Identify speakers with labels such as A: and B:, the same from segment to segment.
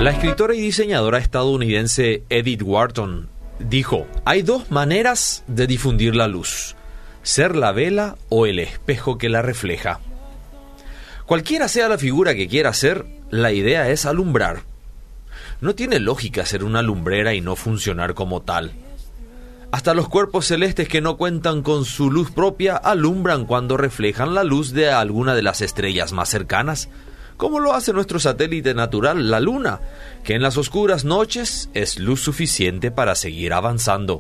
A: La escritora y diseñadora estadounidense Edith Wharton dijo: hay dos maneras de difundir la luz: ser la vela o el espejo que la refleja. Cualquiera sea la figura que quiera ser, la idea es alumbrar. No tiene lógica ser una lumbrera y no funcionar como tal. Hasta los cuerpos celestes que no cuentan con su luz propia alumbran cuando reflejan la luz de alguna de las estrellas más cercanas, como lo hace nuestro satélite natural, la Luna, que en las oscuras noches es luz suficiente para seguir avanzando.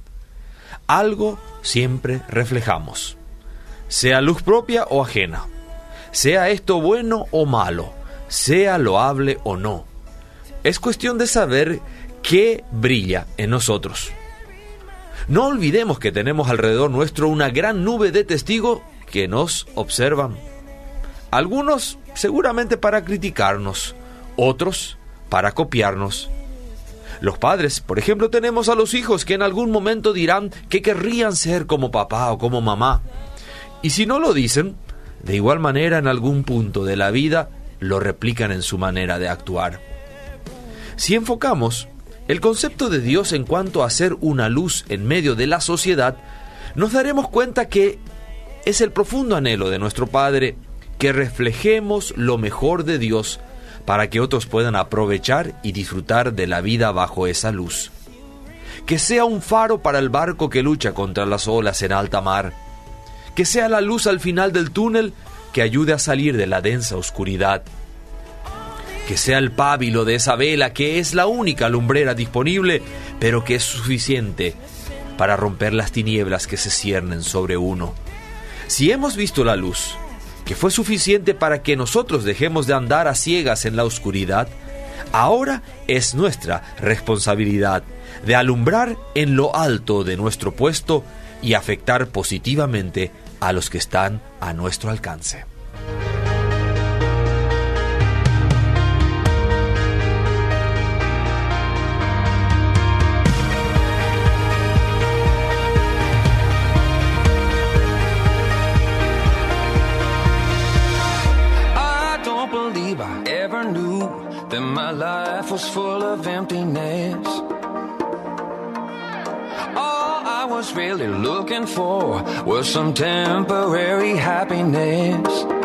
A: Algo siempre reflejamos, sea luz propia o ajena, sea esto bueno o malo, sea loable o no. Es cuestión de saber qué brilla en nosotros. No olvidemos que tenemos alrededor nuestro una gran nube de testigos que nos observan. Algunos seguramente para criticarnos, otros para copiarnos. Los padres, por ejemplo, tenemos a los hijos que en algún momento dirán que querrían ser como papá o como mamá. Y si no lo dicen, de igual manera en algún punto de la vida lo replican en su manera de actuar. Si enfocamos el concepto de Dios en cuanto a ser una luz en medio de la sociedad, nos daremos cuenta que es el profundo anhelo de nuestro Padre que reflejemos lo mejor de Dios para que otros puedan aprovechar y disfrutar de la vida bajo esa luz. Que sea un faro para el barco que lucha contra las olas en alta mar. Que sea la luz al final del túnel que ayude a salir de la densa oscuridad. Que sea el pábilo de esa vela que es la única lumbrera disponible, pero que es suficiente para romper las tinieblas que se ciernen sobre uno. Si hemos visto la luz, que fue suficiente para que nosotros dejemos de andar a ciegas en la oscuridad, ahora es nuestra responsabilidad de alumbrar en lo alto de nuestro puesto y afectar positivamente a los que están a nuestro alcance.
B: That my life was full of emptiness. All I was really looking for was some temporary happiness.